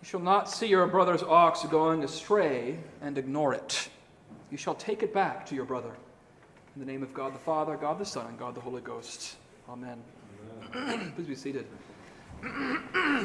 You shall not see your brother's ox going astray and ignore it. You shall take it back to your brother. In the name of God the Father, God the Son, and God the Holy Ghost. Amen. Please be seated. Got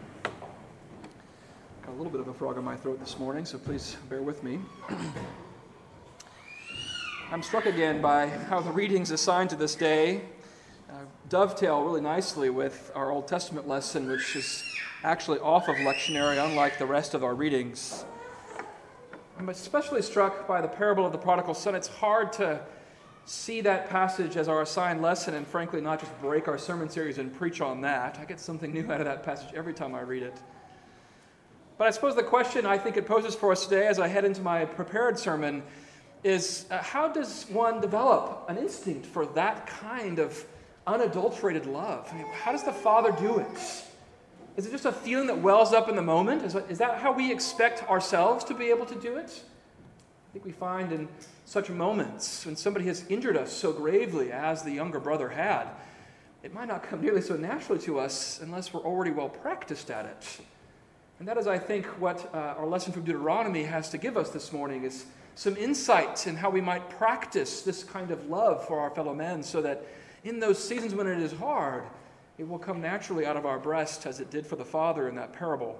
a little bit of a frog in my throat this morning, so please bear with me. I'm struck again by how the readings assigned to this day dovetail really nicely with our Old Testament lesson, which is actually off of lectionary, unlike the rest of our readings. I'm especially struck by the parable of the prodigal son. It's hard to see that passage as our assigned lesson and frankly not just break our sermon series and preach on that. I get something new out of that passage every time I read it. But I suppose the question I think it poses for us today as I head into my prepared sermon is how does one develop an instinct for that kind of unadulterated love? I mean, how does the Father do it? Is it just a feeling that wells up in the moment? Is that how we expect ourselves to be able to do it? I think we find in such moments when somebody has injured us so gravely as the younger brother had, it might not come nearly so naturally to us unless we're already well practiced at it. And that is, I think, what our lesson from Deuteronomy has to give us this morning is some insights in how we might practice this kind of love for our fellow men so that in those seasons when it is hard, it will come naturally out of our breast as it did for the father in that parable.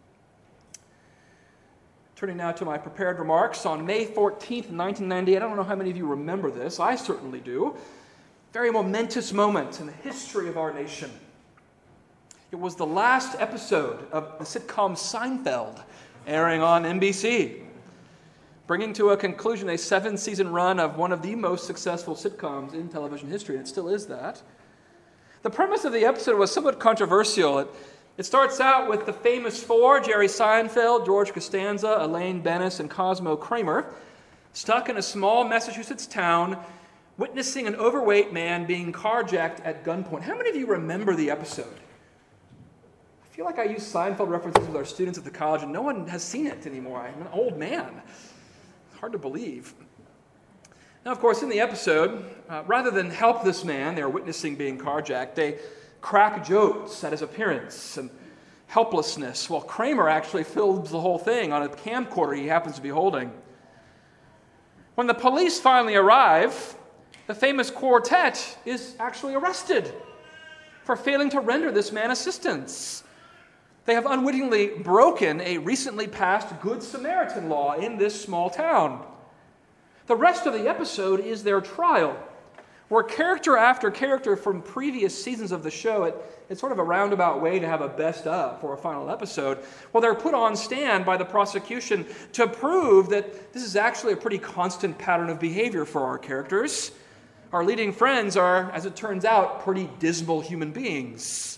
Turning now to my prepared remarks, on May 14th, 1998, I don't know how many of you remember this, I certainly do, very momentous moment in the history of our nation. It was the last episode of the sitcom Seinfeld, airing on NBC, bringing to a conclusion a 7-season run of one of the most successful sitcoms in television history, and it still is that. The premise of the episode was somewhat controversial. It starts out with the famous four, Jerry Seinfeld, George Costanza, Elaine Bennis, and Cosmo Kramer, stuck in a small Massachusetts town, witnessing an overweight man being carjacked at gunpoint. How many of you remember the episode? I feel like I use Seinfeld references with our students at the college, and no one has seen it anymore. I'm an old man. It's hard to believe. Now, of course, in the episode, rather than help this man they're witnessing being carjacked, they crack jokes at his appearance and helplessness, while Kramer actually films the whole thing on a camcorder he happens to be holding. When the police finally arrive, the famous quartet is actually arrested for failing to render this man assistance. They have unwittingly broken a recently passed Good Samaritan law in this small town. The rest of the episode is their trial, where character after character from previous seasons of the show, it's sort of a roundabout way to have a best of for a final episode, well, they're put on stand by the prosecution to prove that this is actually a pretty constant pattern of behavior for our characters. Our leading friends are, as it turns out, pretty dismal human beings.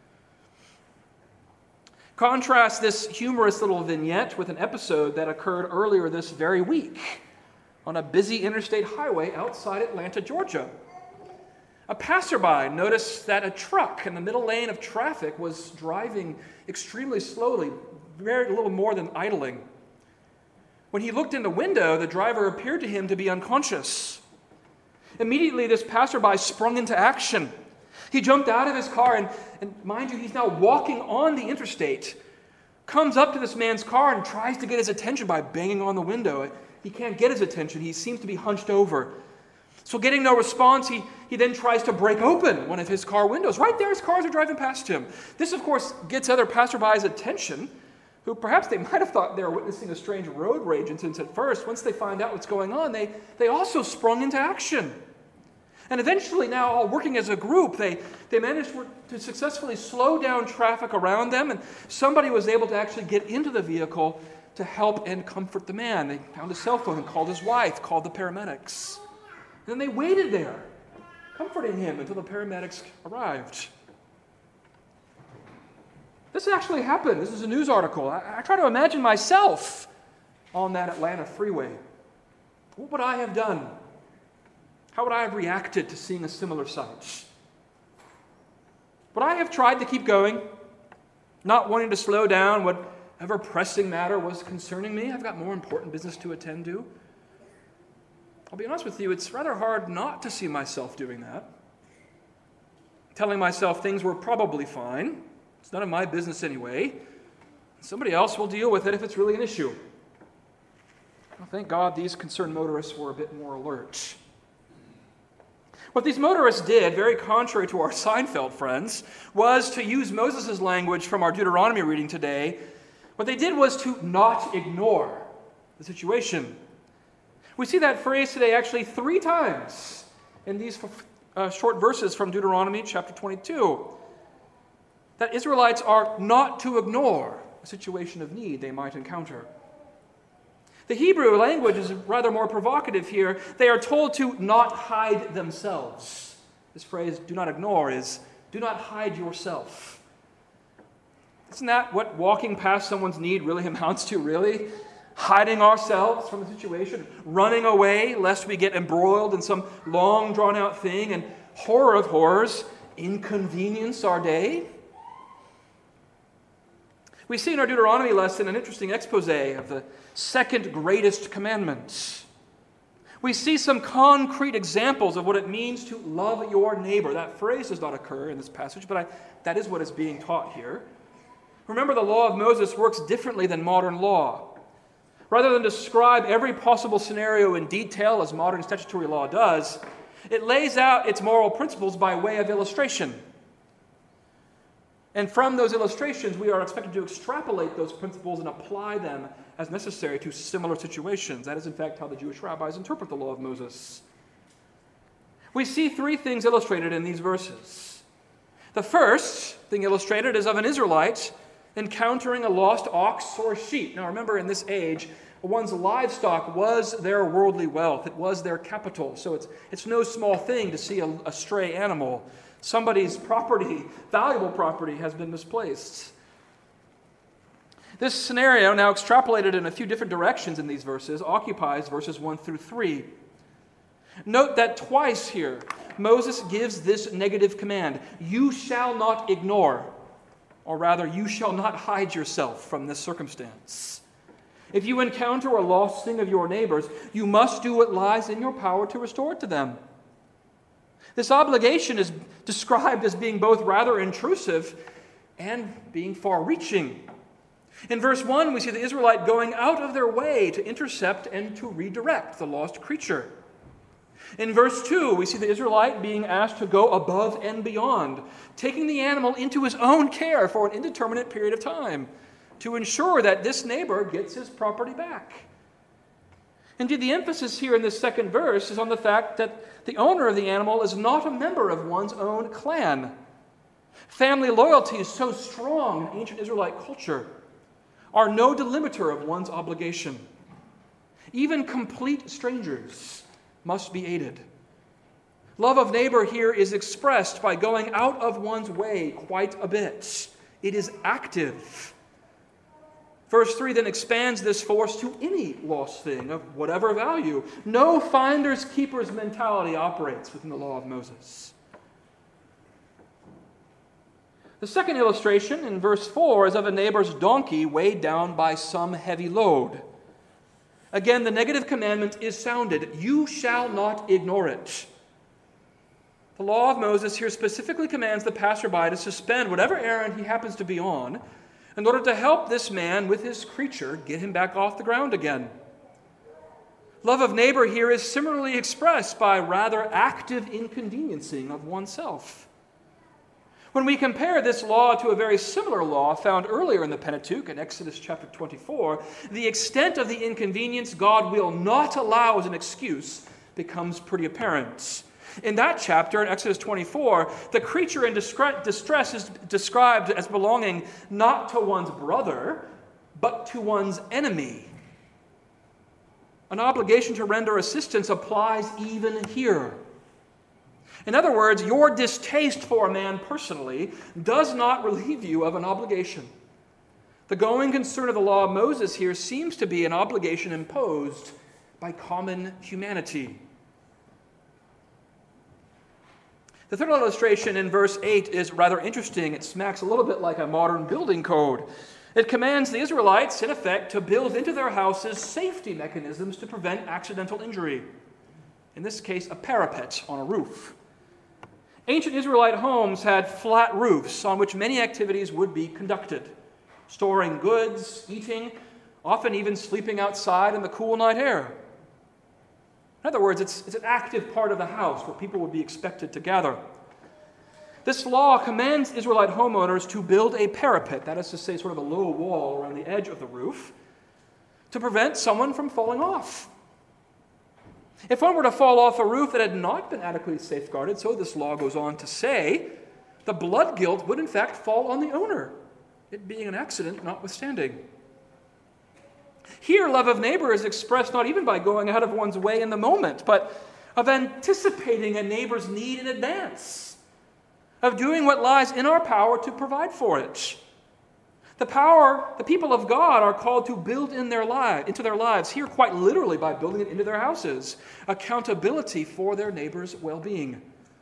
Contrast this humorous little vignette with an episode that occurred earlier this very week on a busy interstate highway outside Atlanta, Georgia. A passerby noticed that a truck in the middle lane of traffic was driving extremely slowly, very little more than idling. When he looked in the window, the driver appeared to him to be unconscious. Immediately, this passerby sprung into action. He jumped out of his car, and mind you, he's now walking on the interstate, comes up to this man's car and tries to get his attention by banging on the window. He can't get his attention. He seems to be hunched over. So getting no response, he then tries to break open one of his car windows. Right there, his cars are driving past him. This, of course, gets other passerbys' attention, who perhaps they might have thought they were witnessing a strange road rage incident at first. Once they find out what's going on, they also sprung into action. And eventually now, all working as a group, they managed to successfully slow down traffic around them, and somebody was able to actually get into the vehicle to help and comfort the man. They found a cell phone and called his wife, called the paramedics. And then they waited there, comforting him until the paramedics arrived. This actually happened. This is a news article. I try to imagine myself on that Atlanta freeway. What would I have done? How would I have reacted to seeing a similar sight? Would I have tried to keep going, not wanting to slow down whatever pressing matter was concerning me? I've got more important business to attend to. I'll be honest with you, it's rather hard not to see myself doing that. Telling myself things were probably fine. It's none of my business anyway. Somebody else will deal with it if it's really an issue. Well, thank God these concerned motorists were a bit more alert. What these motorists did, very contrary to our Seinfeld friends, was to use Moses' language from our Deuteronomy reading today. What they did was to not ignore the situation. We see that phrase today actually 3 times in these short verses from Deuteronomy chapter 22. That Israelites are not to ignore a situation of need they might encounter. The Hebrew language is rather more provocative here. They are told to not hide themselves. This phrase, do not ignore, is do not hide yourself. Isn't that what walking past someone's need really amounts to, really? Hiding ourselves from the situation, running away lest we get embroiled in some long drawn-out thing, and horror of horrors, inconvenience our day. We see in our Deuteronomy lesson an interesting expose of the second greatest commandment. We see some concrete examples of what it means to love your neighbor. That phrase does not occur in this passage, but that is what is being taught here. Remember, the law of Moses works differently than modern law. Rather than describe every possible scenario in detail as modern statutory law does, it lays out its moral principles by way of illustration. And from those illustrations, we are expected to extrapolate those principles and apply them as necessary to similar situations. That is, in fact, how the Jewish rabbis interpret the law of Moses. We see 3 things illustrated in these verses. The first thing illustrated is of an Israelite encountering a lost ox or sheep. Now remember, in this age, one's livestock was their worldly wealth. It was their capital. So it's no small thing to see a stray animal. Somebody's property, valuable property, has been misplaced. This scenario, now extrapolated in a few different directions in these verses, occupies verses 1 through 3. Note that twice here, Moses gives this negative command: you shall not ignore, or rather, you shall not hide yourself from this circumstance. If you encounter a lost thing of your neighbors, you must do what lies in your power to restore it to them. This obligation is described as being both rather intrusive and being far-reaching. In verse 1, we see the Israelite going out of their way to intercept and to redirect the lost creature. In verse 2, we see the Israelite being asked to go above and beyond, taking the animal into his own care for an indeterminate period of time to ensure that this neighbor gets his property back. Indeed, the emphasis here in this second verse is on the fact that the owner of the animal is not a member of one's own clan. Family loyalty is so strong in ancient Israelite culture, are no delimiter of one's obligation. Even complete strangers must be aided. Love of neighbor here is expressed by going out of one's way quite a bit. It is active. Verse 3 then expands this force to any lost thing of whatever value. No finders keepers mentality operates within the law of Moses. The second illustration in verse 4 is of a neighbor's donkey weighed down by some heavy load. Again, the negative commandment is sounded: you shall not ignore it. The law of Moses here specifically commands the passerby to suspend whatever errand he happens to be on in order to help this man with his creature get him back off the ground again. Love of neighbor here is similarly expressed by rather active inconveniencing of oneself. When we compare this law to a very similar law found earlier in the Pentateuch in Exodus chapter 24, the extent of the inconvenience God will not allow as an excuse becomes pretty apparent. In that chapter, in Exodus 24, the creature in distress is described as belonging not to one's brother, but to one's enemy. An obligation to render assistance applies even here. In other words, your distaste for a man personally does not relieve you of an obligation. The going concern of the law of Moses here seems to be an obligation imposed by common humanity. The third illustration in verse 8 is rather interesting. It smacks a little bit like a modern building code. It commands the Israelites, in effect, to build into their houses safety mechanisms to prevent accidental injury. In this case, a parapet on a roof. Ancient Israelite homes had flat roofs on which many activities would be conducted. storing goods, eating, often even sleeping outside in the cool night air. In other words, it's an active part of the house where people would be expected to gather. This law commands Israelite homeowners to build a parapet, that is to say, sort of a low wall around the edge of the roof, to prevent someone from falling off. If one were to fall off a roof that had not been adequately safeguarded, so this law goes on to say, the blood guilt would in fact fall on the owner, it being an accident notwithstanding. Here, love of neighbor is expressed not even by going out of one's way in the moment, but of anticipating a neighbor's need in advance, of doing what lies in our power to provide for it. The people of God are called to build into their lives, here quite literally by building it into their houses, accountability for their neighbor's well-being.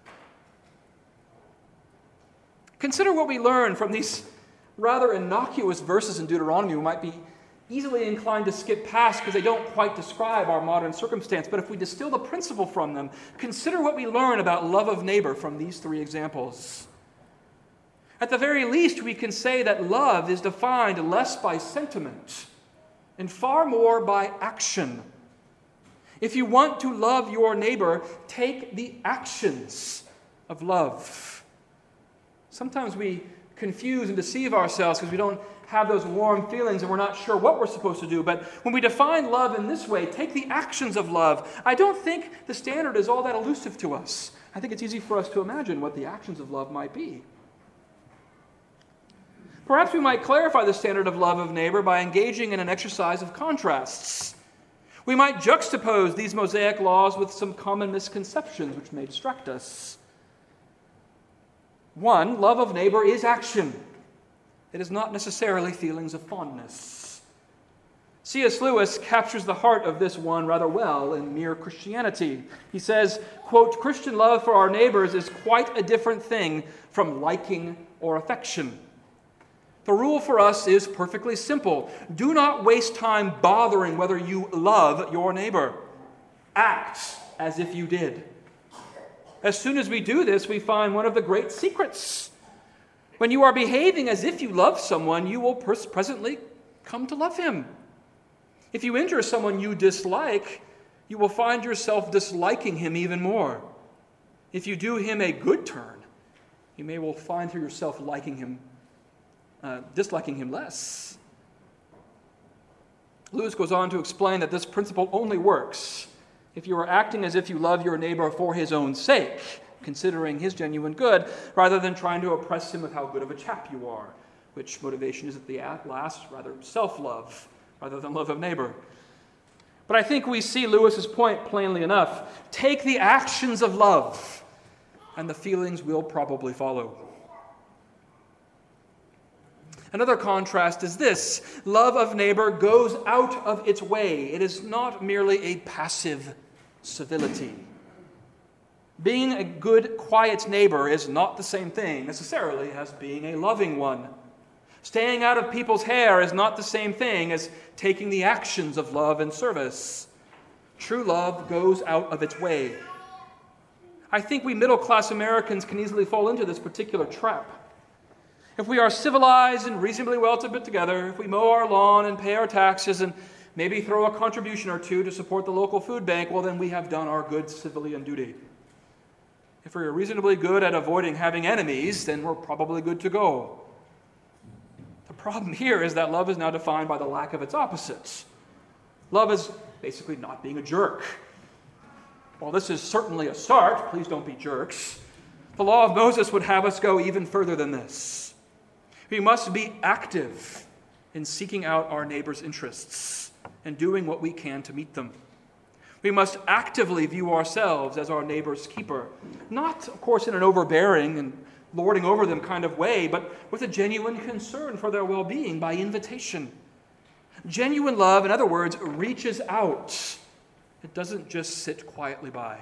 Consider what we learn from these rather innocuous verses in Deuteronomy we might be easily inclined to skip past because they don't quite describe our modern circumstance. But if we distill the principle from them, consider what we learn about love of neighbor from these three examples. At the very least, we can say that love is defined less by sentiment and far more by action. If you want to love your neighbor, take the actions of love. Sometimes we confuse and deceive ourselves because we don't have those warm feelings and we're not sure what we're supposed to do. But when we define love in this way, take the actions of love, I don't think the standard is all that elusive to us. I think it's easy for us to imagine what the actions of love might be. Perhaps we might clarify the standard of love of neighbor by engaging in an exercise of contrasts. We might juxtapose these Mosaic laws with some common misconceptions which may distract us. One, love of neighbor is action. It is not necessarily feelings of fondness. C.S. Lewis captures the heart of this one rather well in Mere Christianity. He says, quote, "Christian love for our neighbors is quite a different thing from liking or affection. The rule for us is perfectly simple. Do not waste time bothering whether you love your neighbor. Act as if you did." As soon as we do this, we find one of the great secrets. When you are behaving as if you love someone, you will presently come to love him. If you injure someone you dislike, you will find yourself disliking him even more. If you do him a good turn, you will find yourself disliking him less. Lewis goes on to explain that this principle only works if you are acting as if you love your neighbor for his own sake, considering his genuine good, rather than trying to oppress him with how good of a chap you are, which motivation is at the last rather self-love rather than love of neighbor. But I think we see Lewis's point plainly enough. Take the actions of love, and the feelings will probably follow. Another contrast is this. Love of neighbor goes out of its way. It is not merely a passive civility. Being a good, quiet neighbor is not the same thing necessarily as being a loving one. Staying out of people's hair is not the same thing as taking the actions of love and service. True love goes out of its way. I think we middle-class Americans can easily fall into this particular trap. If we are civilized and reasonably well put together, if we mow our lawn and pay our taxes and maybe throw a contribution or two to support the local food bank, well, then we have done our good civilian duty. If we're reasonably good at avoiding having enemies, then we're probably good to go. The problem here is that love is now defined by the lack of its opposites. Love is basically not being a jerk. While this is certainly a start, please don't be jerks, the law of Moses would have us go even further than this. We must be active in seeking out our neighbor's interests and doing what we can to meet them. We must actively view ourselves as our neighbor's keeper, not, of course, in an overbearing and lording over them kind of way, but with a genuine concern for their well-being by invitation. Genuine love, in other words, reaches out. It doesn't just sit quietly by.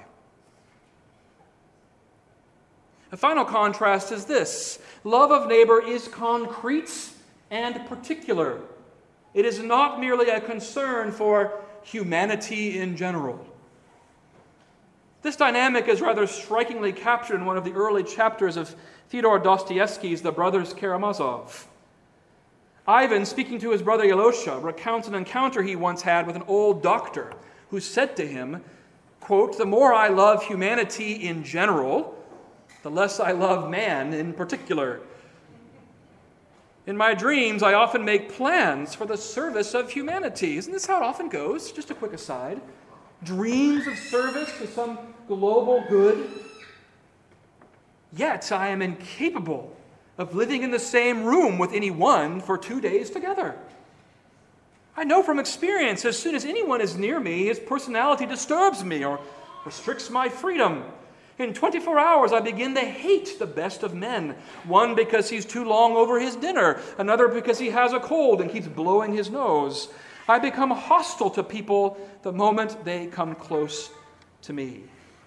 A final contrast is this. Love of neighbor is concrete and particular. It is not merely a concern for humanity in general. This dynamic is rather strikingly captured in one of the early chapters of Fyodor Dostoevsky's The Brothers Karamazov. Ivan, speaking to his brother Yalosha, recounts an encounter he once had with an old doctor who said to him, quote, "The more I love humanity in general, the less I love man in particular. In my dreams, I often make plans for the service of humanity." Isn't this how it often goes? Just a quick aside. Dreams of service to some global good. Yet I am incapable of living in the same room with anyone for 2 days together. I know from experience, as soon as anyone is near me, his personality disturbs me or restricts my freedom. In 24 hours, I begin to hate the best of men. One because he's too long over his dinner, another because he has a cold and keeps blowing his nose. I become hostile to people the moment they come close to me.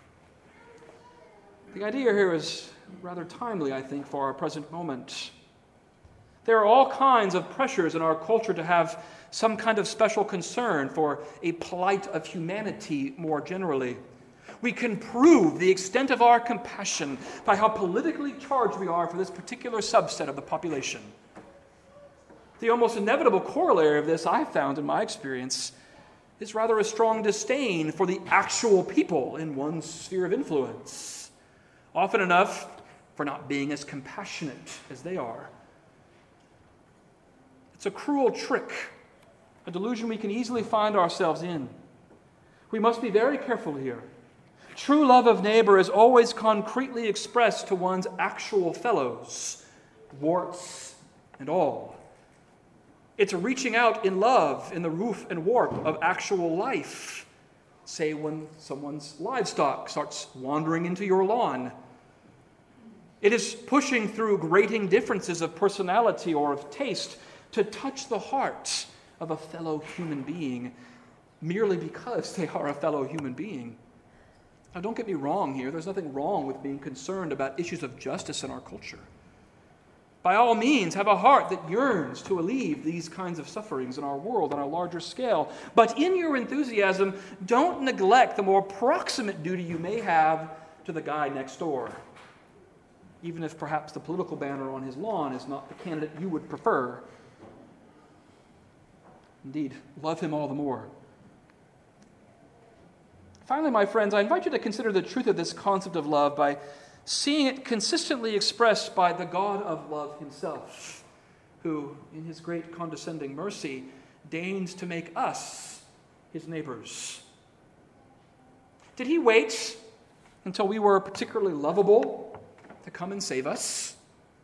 The idea here is rather timely, I think, for our present moment. There are all kinds of pressures in our culture to have some kind of special concern for a plight of humanity more generally. We can prove the extent of our compassion by how politically charged we are for this particular subset of the population. The almost inevitable corollary of this, I found in my experience, is rather a strong disdain for the actual people in one's sphere of influence, often enough for not being as compassionate as they are. It's a cruel trick, a delusion we can easily find ourselves in. We must be very careful here. True love of neighbor is always concretely expressed to one's actual fellows, warts and all. It's a reaching out in love in the woof and warp of actual life. Say when someone's livestock starts wandering into your lawn. It is pushing through grating differences of personality or of taste to touch the heart of a fellow human being merely because they are a fellow human being. Now, don't get me wrong here. There's nothing wrong with being concerned about issues of justice in our culture. By all means, have a heart that yearns to alleviate these kinds of sufferings in our world on a larger scale. But in your enthusiasm, don't neglect the more proximate duty you may have to the guy next door, even if perhaps the political banner on his lawn is not the candidate you would prefer. Indeed, love him all the more. Finally, my friends, I invite you to consider the truth of this concept of love by seeing it consistently expressed by the God of love himself, who, in his great condescending mercy, deigns to make us his neighbors. Did he wait until we were particularly lovable to come and save us?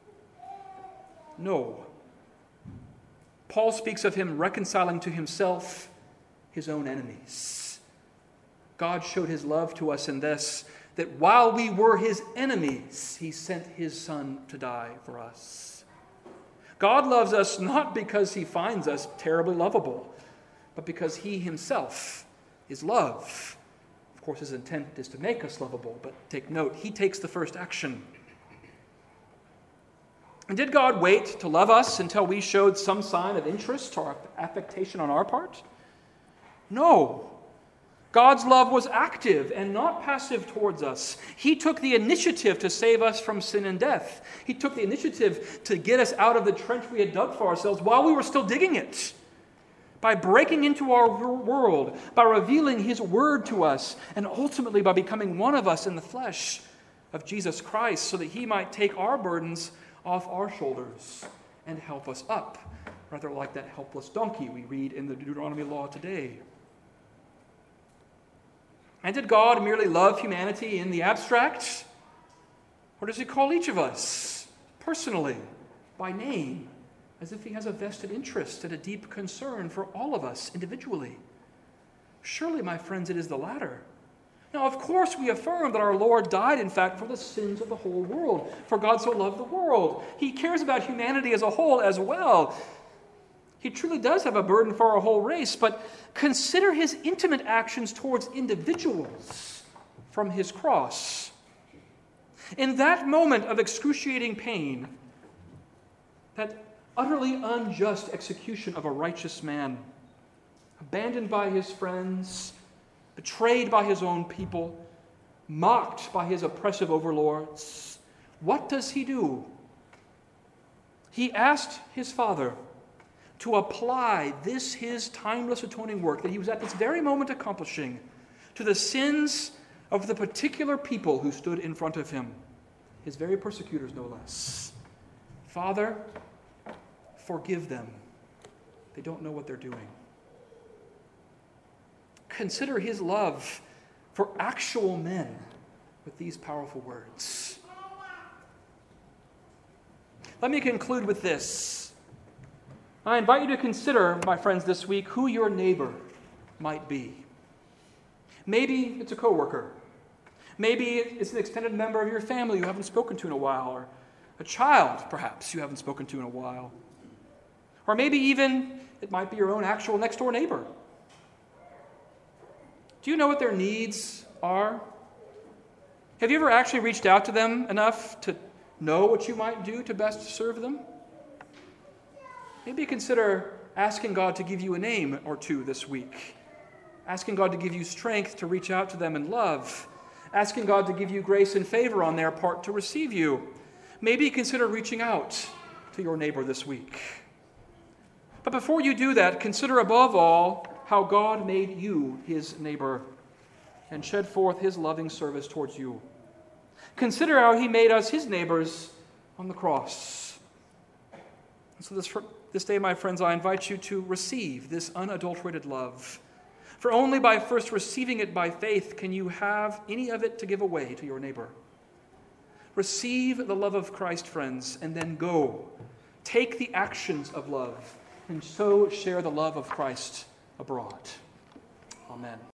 No. Paul speaks of him reconciling to himself his own enemies. God showed his love to us in this, that while we were his enemies, he sent his Son to die for us. God loves us not because he finds us terribly lovable, but because he himself is love. Of course, his intent is to make us lovable, but take note, he takes the first action. And did God wait to love us until we showed some sign of interest or affectation on our part? No. God's love was active and not passive towards us. He took the initiative to save us from sin and death. He took the initiative to get us out of the trench we had dug for ourselves while we were still digging it. By breaking into our world, by revealing his word to us, and ultimately by becoming one of us in the flesh of Jesus Christ so that he might take our burdens off our shoulders and help us up, rather like that helpless donkey we read in the Deuteronomy law today. And did God merely love humanity in the abstract? Or does he call each of us personally, by name, as if he has a vested interest and a deep concern for all of us individually? Surely, my friends, it is the latter. Now, of course, we affirm that our Lord died, in fact, for the sins of the whole world. For God so loved the world. He cares about humanity as a whole as well. He truly does have a burden for our whole race, but consider his intimate actions towards individuals from his cross. In that moment of excruciating pain, that utterly unjust execution of a righteous man, abandoned by his friends, betrayed by his own people, mocked by his oppressive overlords, what does he do? He asked his Father, to apply this his timeless atoning work that he was at this very moment accomplishing to the sins of the particular people who stood in front of him, his very persecutors no less. Father, forgive them. They don't know what they're doing. Consider his love for actual men with these powerful words. Let me conclude with this. I invite you to consider, my friends, this week who your neighbor might be. Maybe it's a coworker. Maybe it's an extended member of your family you haven't spoken to in a while, or a child, perhaps, you haven't spoken to in a while. Or maybe even it might be your own actual next-door neighbor. Do you know what their needs are? Have you ever actually reached out to them enough to know what you might do to best serve them? Maybe consider asking God to give you a name or two this week. Asking God to give you strength to reach out to them in love. Asking God to give you grace and favor on their part to receive you. Maybe consider reaching out to your neighbor this week. But before you do that, consider above all how God made you his neighbor and shed forth his loving service towards you. Consider how he made us his neighbors on the cross. And so this day, my friends, I invite you to receive this unadulterated love. For only by first receiving it by faith can you have any of it to give away to your neighbor. Receive the love of Christ, friends, and then go. Take the actions of love, and so share the love of Christ abroad. Amen.